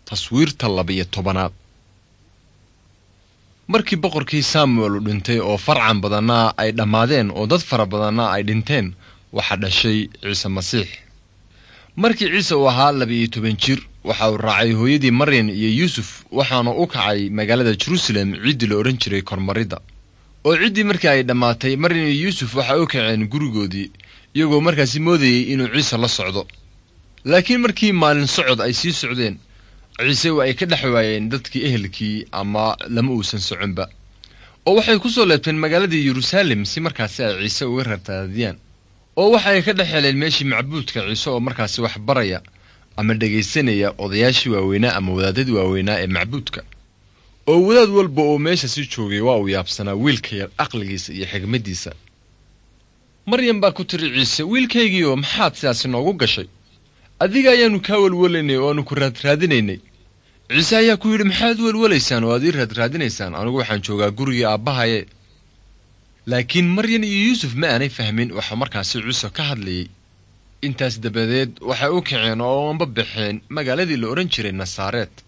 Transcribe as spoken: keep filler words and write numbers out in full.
taswiirta labiyo tobanaad. markii boqorkii Samuel u dhintay oo farcan badanaa ay dhamaadeen oo dad fara badanaa ay dhinteen, waxa dhashay Ciise Masiix. markii Ciise uu ahaa labiyo toban jir, waxa uu raacay hooyadii Maryam iyo Yuusuf, waxaana uu kacay magaalada Jerusalem ciidii la oran jiray Kormarida. oo ciidii markii ay dhamaatay, Maryam iyo Yuusuf waxa uu kaceen gurigoodii iyagoo markaasi moodayay inuu Ciise la socdo. laakiin markii maalin socod ay sii socdeen, Ciise waa ay ka dhaxwaayeen dadkii ehelkii ama lama uusan soconba, oo waxay ku soo leebteen magaaladii Jerusalem si markaasi ay Ciise uga raadiyaan. oo waxay ka dhaxeleen meeshii macbuudka Ciise oo markaasi wax baraya ama dhageysanaya odayaashii waaweynaa ama wadaadadii waaweynaa ee macbuudka. oo wadaad walba oo meesha si joogay waa uu yaabsanaa wiilka yar aqligiisa iyo xigmadiisa. Maryam baa ku tiri Ciise, wiilkaygiiyo maxaad sidaas noogu gashay? adiga ayaanu ka walwalaynay oo aanu ku raadinaynay. Ciise ayaa ku yidhi, maxaad walwalaysaan oo aad ii raadinaysaan? anigu waxaan joogaa gurigii aabbahaye. laakiin Maryam iyo Yuusuf ma aanay fahmin waxa markaasi Ciise ka hadlayay. intaas dabadeed waxa uu kaceen oo anba baxeen magaaladii la oran jiray Nasaareed.